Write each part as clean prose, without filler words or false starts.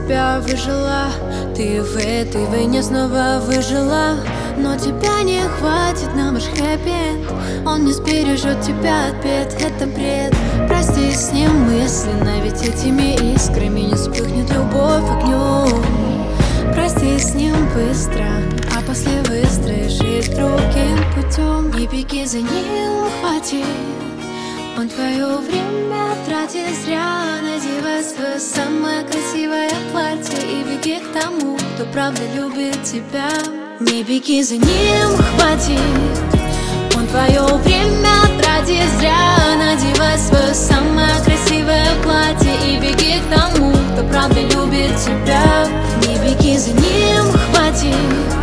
себя выжила. Ты в этой войне снова выжила, но тебя не хватит на ваш хэппи. Он не сбережет тебя от бед, это бред. Прости с ним мысленно, ведь этими искрами не вспыхнет любовь огнем. Прости с ним быстро, а после выстроишь жизнь другим путем. Не беги за ним, хватит, он твое время тратит зря. Надевай свое самое красивое платье и беги к тому, кто правда любит тебя. Не беги за ним, хватит, он твое время тратит зря. Надевай свое самое красивое платье и беги к тому, кто правда любит тебя. Не беги за ним, хватит,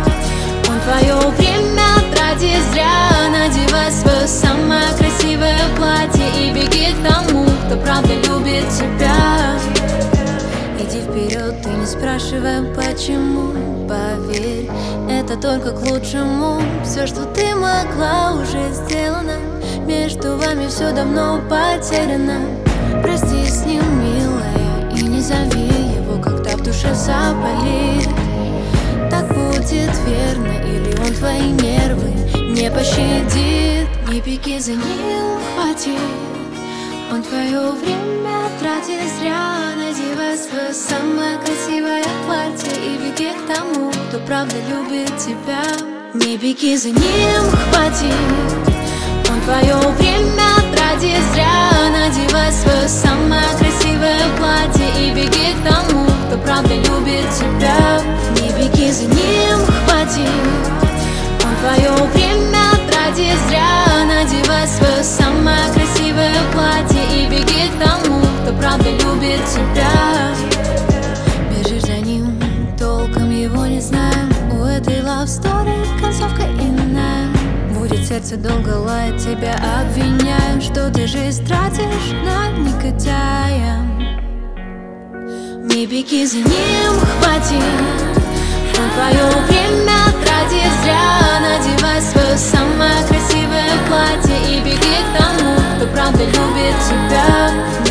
он твое время тратит зря. Надевай свое самое красивое платье и беги к тому, кто правда любит тебя. Иди вперед, ты не спрашивай почему. Поверь, это только к лучшему. Все, что ты могла, уже сделано. Между вами все давно потеряно. Прости с ним, милая, и не зови его, когда в душе заболит. Так будет верно, или он твои нервы не пощадит. Не беги за ним, хватит, он твое время тратит зря. Надевай свое самое красивое платье и беги к тому, кто правда любит тебя. Не беги за ним, хватит, он твое время тратит зря. Надевай свое самое красивое платье и беги к тому, кто правда любит тебя. Не беги за ним, хватит, он твое время тратит зря. Надевай свое самое красивое платье и беги к тому, кто правда любит тебя. Бежишь за ним, толком его не знаем. У этой love story концовка иная. Будет сердце долго лаять, тебя обвиняют, что ты жизнь тратишь на негодяя. Не беги за ним, хватит, он твое время тратит зря. Надевай свое самое красивое платье и беги к тому, кто правда любит тебя.